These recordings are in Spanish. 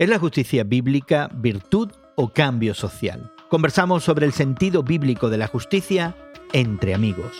¿Es la justicia bíblica virtud o cambio social? Conversamos sobre el sentido bíblico de la justicia entre amigos.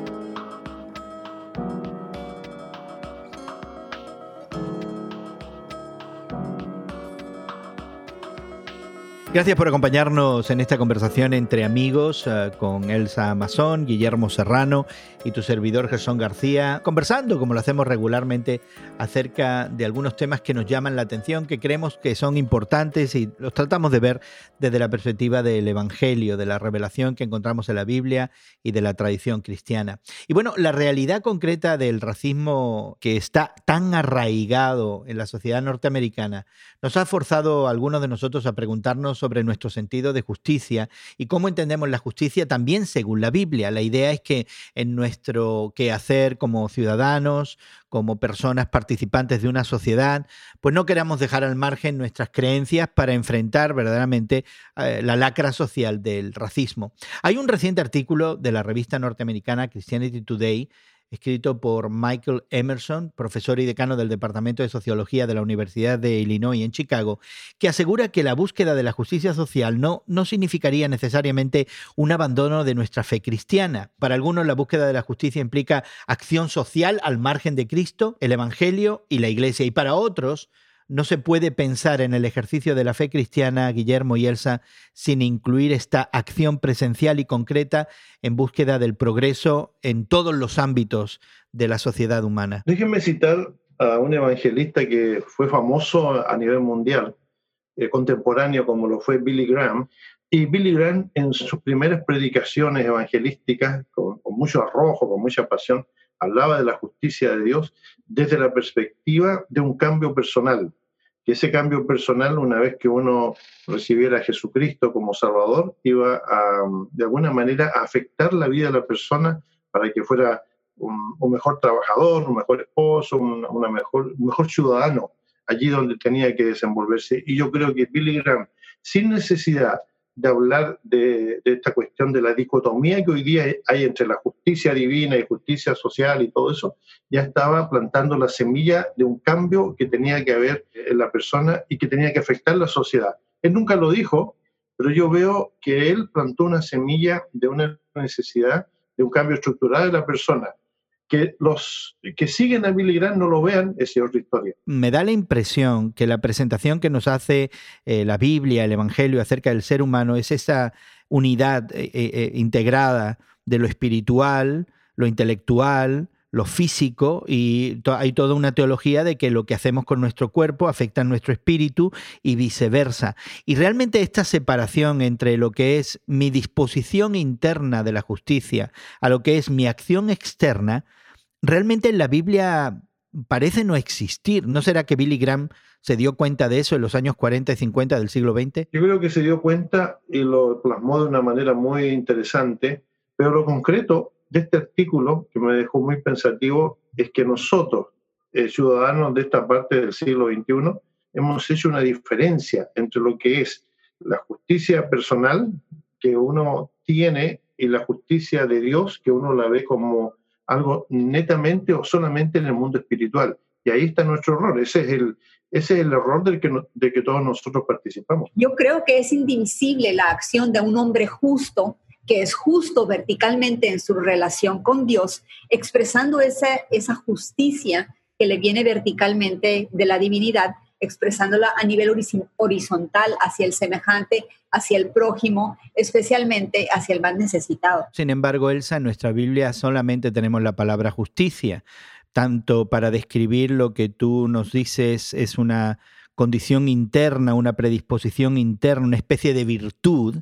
Gracias por acompañarnos en esta conversación entre amigos con Elsa Masón, Guillermo Serrano y tu servidor Gerson García, conversando, como lo hacemos regularmente, acerca de algunos temas que nos llaman la atención, que creemos que son importantes y los tratamos de ver desde la perspectiva del Evangelio, de la revelación que encontramos en la Biblia y de la tradición cristiana. Y bueno, la realidad concreta del racismo que está tan arraigado en la sociedad norteamericana nos ha forzado a algunos de nosotros a preguntarnos sobre nuestro sentido de justicia y cómo entendemos la justicia también según la Biblia. La idea es que en nuestro quehacer como ciudadanos, como personas participantes de una sociedad, pues no queramos dejar al margen nuestras creencias para enfrentar verdaderamente la lacra social del racismo. Hay un reciente artículo de la revista norteamericana Christianity Today, escrito por Michael Emerson, profesor y decano del Departamento de Sociología de la Universidad de Illinois en Chicago, que asegura que la búsqueda de la justicia social no significaría necesariamente un abandono de nuestra fe cristiana. Para algunos, la búsqueda de la justicia implica acción social al margen de Cristo, el Evangelio y la Iglesia, y para otros, no se puede pensar en el ejercicio de la fe cristiana, Guillermo y Elsa, sin incluir esta acción presencial y concreta en búsqueda del progreso en todos los ámbitos de la sociedad humana. Déjenme citar a un evangelista que fue famoso a nivel mundial, contemporáneo como lo fue Billy Graham. Y Billy Graham, en sus primeras predicaciones evangelísticas, con mucho arrojo, con mucha pasión, hablaba de la justicia de Dios desde la perspectiva de un cambio personal, que ese cambio personal, una vez que uno recibiera a Jesucristo como Salvador, iba de alguna manera a afectar la vida de la persona para que fuera un mejor trabajador, un mejor esposo, un mejor ciudadano allí donde tenía que desenvolverse. Y yo creo que Billy Graham, sin necesidad de hablar de esta cuestión de la dicotomía que hoy día hay entre la justicia divina y justicia social y todo eso, ya estaba plantando la semilla de un cambio que tenía que haber en la persona y que tenía que afectar la sociedad. Él nunca lo dijo, pero yo veo que él plantó una semilla de una necesidad de un cambio estructural de la persona. Que los que siguen a Billy Graham no lo vean, es otra historia. Me da la impresión que la presentación que nos hace la Biblia, el Evangelio acerca del ser humano es esa unidad integrada de lo espiritual, lo intelectual, lo físico, y hay toda una teología de que lo que hacemos con nuestro cuerpo afecta a nuestro espíritu y viceversa. Y realmente esta separación entre lo que es mi disposición interna de la justicia a lo que es mi acción externa, realmente en la Biblia parece no existir. ¿No será que Billy Graham se dio cuenta de eso en los años 40 y 50 del siglo XX? Yo creo que se dio cuenta y lo plasmó de una manera muy interesante, pero lo concreto de este artículo, que me dejó muy pensativo, es que nosotros, ciudadanos de esta parte del siglo XXI, hemos hecho una diferencia entre lo que es la justicia personal que uno tiene y la justicia de Dios, que uno la ve como algo netamente o solamente en el mundo espiritual. Y ahí está nuestro error. Ese es el error de que todos nosotros participamos. Yo creo que es indivisible la acción de un hombre justo, que es justo verticalmente en su relación con Dios, expresando esa justicia que le viene verticalmente de la divinidad, expresándola a nivel horizontal hacia el semejante, hacia el prójimo, especialmente hacia el más necesitado. Sin embargo, Elsa, en nuestra Biblia solamente tenemos la palabra justicia, tanto para describir lo que tú nos dices es una condición interna, una predisposición interna, una especie de virtud,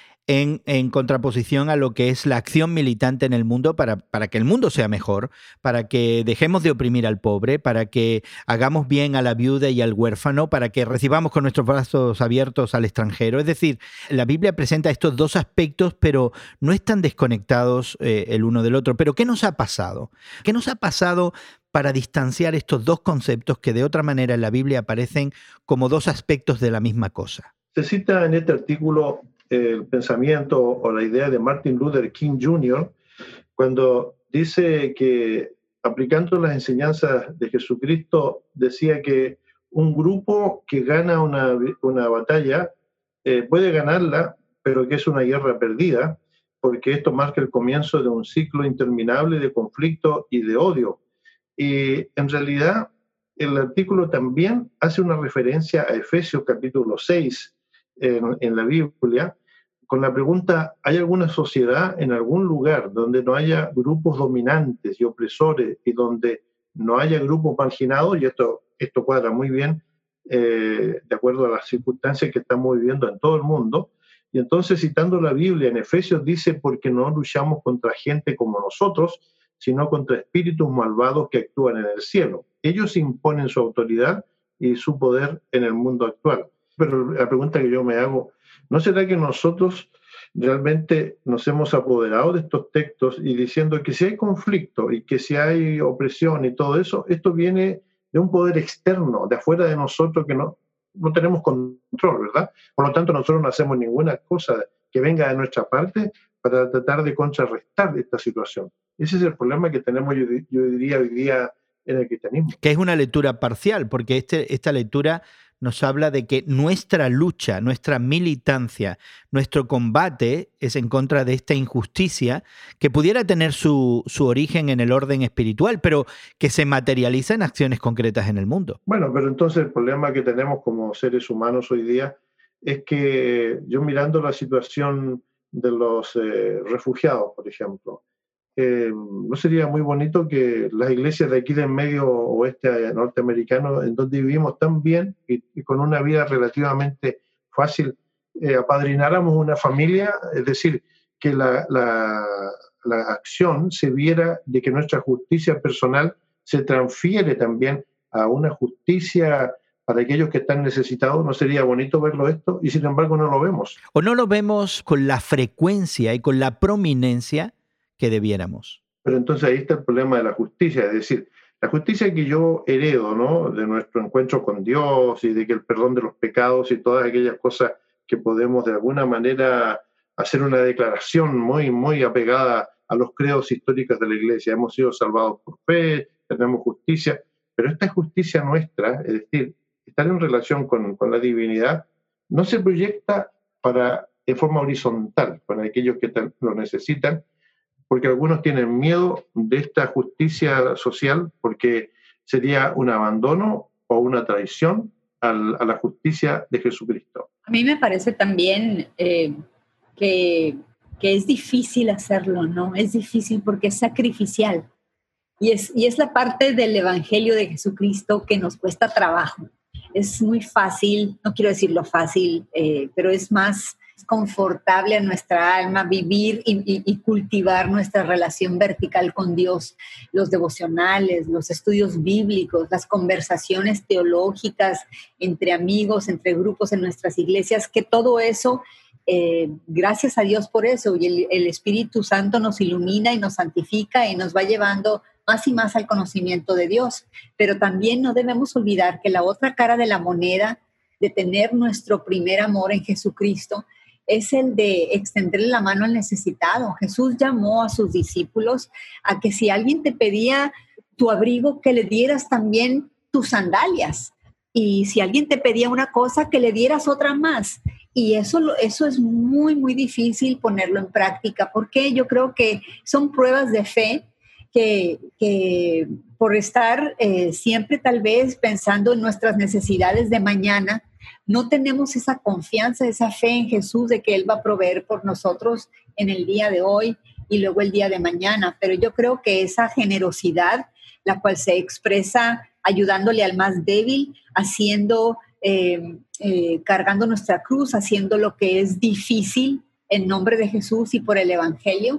en contraposición a lo que es la acción militante en el mundo para que el mundo sea mejor, para que dejemos de oprimir al pobre, para que hagamos bien a la viuda y al huérfano, para que recibamos con nuestros brazos abiertos al extranjero. Es decir, la Biblia presenta estos dos aspectos, pero no están desconectados el uno del otro. Pero ¿qué nos ha pasado? ¿Qué nos ha pasado para distanciar estos dos conceptos que de otra manera en la Biblia aparecen como dos aspectos de la misma cosa? Se cita en este artículo el pensamiento o la idea de Martin Luther King Jr., cuando dice que, aplicando las enseñanzas de Jesucristo, decía que un grupo que gana una batalla puede ganarla, pero que es una guerra perdida, porque esto marca el comienzo de un ciclo interminable de conflicto y de odio. Y en realidad el artículo también hace una referencia a Efesios capítulo 6 en la Biblia, con la pregunta: ¿hay alguna sociedad en algún lugar donde no haya grupos dominantes y opresores y donde no haya grupos marginados? Y esto cuadra muy bien de acuerdo a las circunstancias que estamos viviendo en todo el mundo. Y entonces, citando la Biblia, en Efesios dice: porque no luchamos contra gente como nosotros, sino contra espíritus malvados que actúan en el cielo. Ellos imponen su autoridad y su poder en el mundo actual. Pero la pregunta que yo me hago: ¿no será que nosotros realmente nos hemos apoderado de estos textos y diciendo que si hay conflicto y que si hay opresión y todo eso, esto viene de un poder externo, de afuera de nosotros, que no tenemos control, ¿verdad? Por lo tanto, nosotros no hacemos ninguna cosa que venga de nuestra parte para tratar de contrarrestar esta situación. Ese es el problema que tenemos, yo diría, hoy día en el cristianismo. Que es una lectura parcial, porque esta lectura nos habla de que nuestra lucha, nuestra militancia, nuestro combate es en contra de esta injusticia que pudiera tener su origen en el orden espiritual, pero que se materializa en acciones concretas en el mundo. Bueno, pero entonces el problema que tenemos como seres humanos hoy día es que yo, mirando la situación de los refugiados, por ejemplo, ¿no sería muy bonito que las iglesias de aquí del medio oeste norteamericano, en donde vivimos tan bien y con una vida relativamente fácil, apadrináramos una familia? Es decir, que la acción se viera de que nuestra justicia personal se transfiere también a una justicia para aquellos que están necesitados. ¿No sería bonito verlo esto? Y sin embargo no lo vemos. O no lo vemos con la frecuencia y con la prominencia que debiéramos. Pero entonces ahí está el problema de la justicia, es decir, la justicia que yo heredo, ¿no?, de nuestro encuentro con Dios y de que el perdón de los pecados y todas aquellas cosas que podemos de alguna manera hacer una declaración muy, muy apegada a los credos históricos de la Iglesia. Hemos sido salvados por fe, tenemos justicia, pero esta justicia nuestra, es decir, estar en relación con la divinidad, no se proyecta en forma horizontal para aquellos que lo necesitan, porque algunos tienen miedo de esta justicia social, porque sería un abandono o una traición a la justicia de Jesucristo. A mí me parece también que es difícil hacerlo, ¿no? Es difícil porque es sacrificial. Y es la parte del Evangelio de Jesucristo que nos cuesta trabajo. Es muy fácil, no quiero decirlo fácil, pero es más confortable a nuestra alma vivir y cultivar nuestra relación vertical con Dios, los devocionales, los estudios bíblicos, las conversaciones teológicas entre amigos, entre grupos en nuestras iglesias, que todo eso, gracias a Dios por eso, y el Espíritu Santo nos ilumina y nos santifica y nos va llevando más y más al conocimiento de Dios. Pero también no debemos olvidar que la otra cara de la moneda de tener nuestro primer amor en Jesucristo es el de extenderle la mano al necesitado. Jesús llamó a sus discípulos a que si alguien te pedía tu abrigo, que le dieras también tus sandalias. Y si alguien te pedía una cosa, que le dieras otra más. Y eso es muy, muy difícil ponerlo en práctica, porque yo creo que son pruebas de fe que por estar siempre tal vez pensando en nuestras necesidades de mañana, no tenemos esa confianza, esa fe en Jesús de que Él va a proveer por nosotros en el día de hoy y luego el día de mañana. Pero yo creo que esa generosidad, la cual se expresa ayudándole al más débil, haciendo, cargando nuestra cruz, haciendo lo que es difícil en nombre de Jesús y por el Evangelio,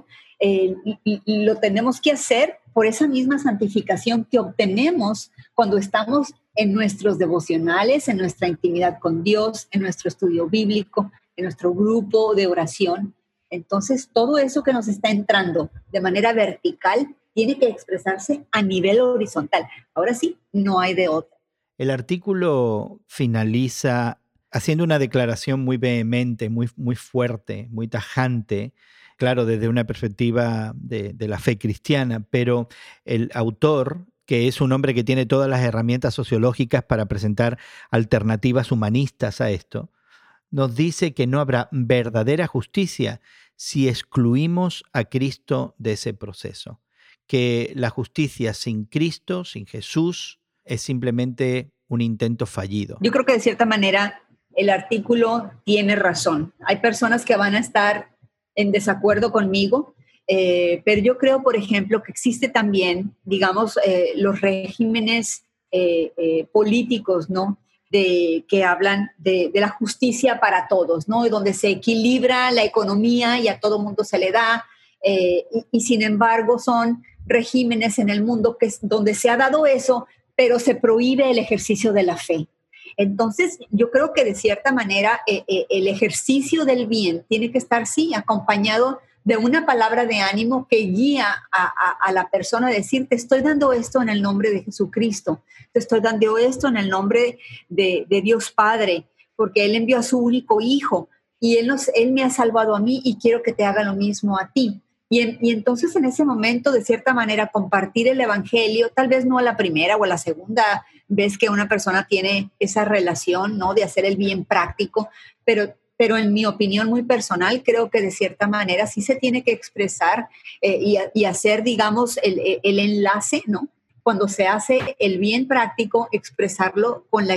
lo tenemos que hacer por esa misma santificación que obtenemos cuando estamos en nuestros devocionales, en nuestra intimidad con Dios, en nuestro estudio bíblico, en nuestro grupo de oración. Entonces, todo eso que nos está entrando de manera vertical tiene que expresarse a nivel horizontal. Ahora sí, no hay de otra. El artículo finaliza haciendo una declaración muy vehemente, muy, muy fuerte, muy tajante, claro, desde una perspectiva de la fe cristiana, pero el autor que es un hombre que tiene todas las herramientas sociológicas para presentar alternativas humanistas a esto, nos dice que no habrá verdadera justicia si excluimos a Cristo de ese proceso, que la justicia sin Cristo, sin Jesús, es simplemente un intento fallido. Yo creo que de cierta manera el artículo tiene razón. Hay personas que van a estar en desacuerdo conmigo, pero yo creo, por ejemplo, que existe también, digamos, los regímenes políticos, ¿no? Que hablan de la justicia para todos, ¿no? Donde se equilibra la economía y a todo mundo se le da, y sin embargo son regímenes en el mundo donde se ha dado eso, pero se prohíbe el ejercicio de la fe. Entonces, yo creo que de cierta manera el ejercicio del bien tiene que estar, sí, acompañado de una palabra de ánimo que guía a la persona a decir, te estoy dando esto en el nombre de Jesucristo, te estoy dando esto en el nombre de Dios Padre, porque Él envió a su único Hijo y Él me ha salvado a mí y quiero que te haga lo mismo a ti. Y entonces en ese momento, de cierta manera, compartir el evangelio, tal vez no a la primera o a la segunda vez que una persona tiene esa relación, ¿no? De hacer el bien práctico, pero en mi opinión muy personal, creo que de cierta manera sí se tiene que expresar y hacer, digamos, el enlace, ¿no? Cuando se hace el bien práctico, expresarlo con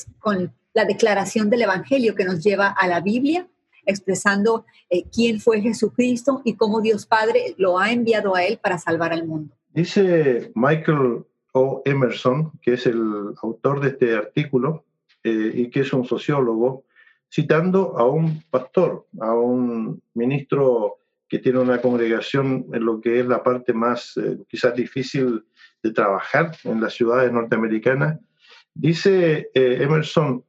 la declaración del evangelio que nos lleva a la Biblia, expresando quién fue Jesucristo y cómo Dios Padre lo ha enviado a Él para salvar al mundo. Dice Michael O. Emerson, que es el autor de este artículo y que es un sociólogo, citando a un pastor, a un ministro que tiene una congregación en lo que es la parte más quizás difícil de trabajar en las ciudades norteamericanas. Dice Emerson,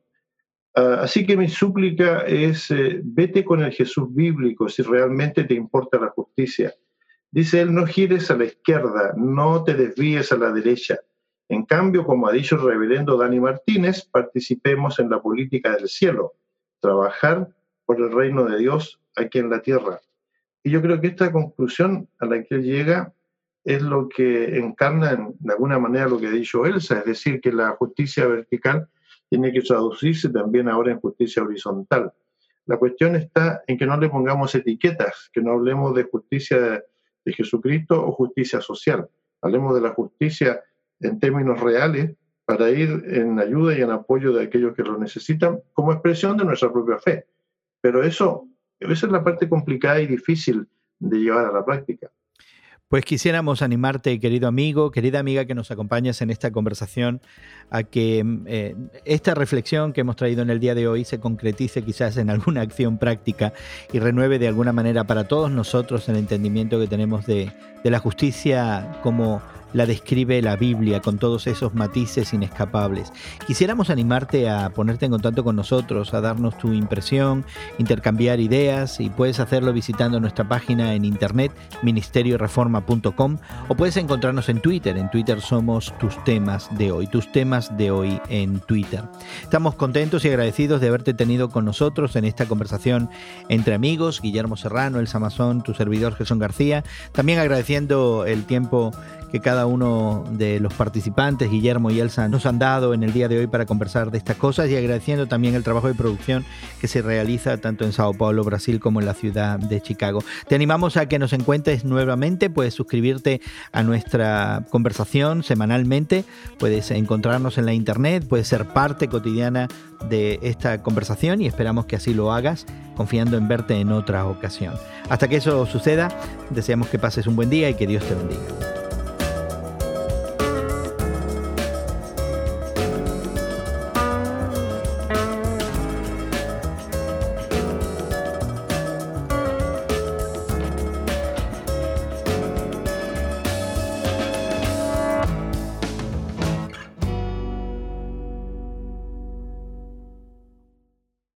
así que mi súplica es, vete con el Jesús bíblico si realmente te importa la justicia. Dice él, no gires a la izquierda, no te desvíes a la derecha. En cambio, como ha dicho el reverendo Dani Martínez, participemos en la política del cielo, trabajar por el reino de Dios aquí en la tierra. Y yo creo que esta conclusión a la que él llega es lo que encarna de alguna manera lo que ha dicho Elsa, es decir, que la justicia vertical tiene que traducirse también ahora en justicia horizontal. La cuestión está en que no le pongamos etiquetas, que no hablemos de justicia de Jesucristo o justicia social. Hablemos de la justicia en términos reales para ir en ayuda y en apoyo de aquellos que lo necesitan como expresión de nuestra propia fe. Pero esa es la parte complicada y difícil de llevar a la práctica. Pues quisiéramos animarte, querido amigo, querida amiga que nos acompañas en esta conversación, a que esta reflexión que hemos traído en el día de hoy se concretice quizás en alguna acción práctica y renueve de alguna manera para todos nosotros el entendimiento que tenemos de la justicia como la describe la Biblia, con todos esos matices inescapables. Quisiéramos animarte a ponerte en contacto con nosotros, a darnos tu impresión, intercambiar ideas, y puedes hacerlo visitando nuestra página en internet, ministerioreforma.com, o puedes encontrarnos en Twitter. En Twitter somos Tus Temas de Hoy en Twitter. Estamos contentos y agradecidos de haberte tenido con nosotros en esta conversación entre amigos, Guillermo Serrano, Elsa Masón, tu servidor Gerson García, también agradeciendo el tiempo que cada uno de los participantes, Guillermo y Elsa, nos han dado en el día de hoy para conversar de estas cosas, y agradeciendo también el trabajo de producción que se realiza tanto en Sao Paulo, Brasil, como en la ciudad de Chicago. Te animamos a que nos encuentres nuevamente, puedes suscribirte a nuestra conversación semanalmente, puedes encontrarnos en la internet, puedes ser parte cotidiana de esta conversación, y esperamos que así lo hagas, confiando en verte en otra ocasión. Hasta que eso suceda, deseamos que pases un buen día y que Dios te bendiga.